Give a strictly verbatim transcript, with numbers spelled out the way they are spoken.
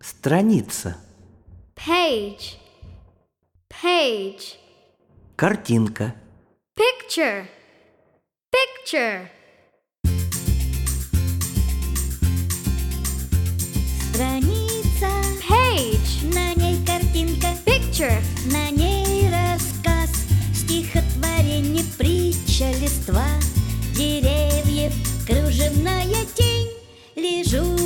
Страница. Page. Page. Картинка. Picture. Picture. Страница, Page. на ней картинка, Picture. на ней рассказ, стихотворение, притча, листва, деревьев, кружевная тень. Лежу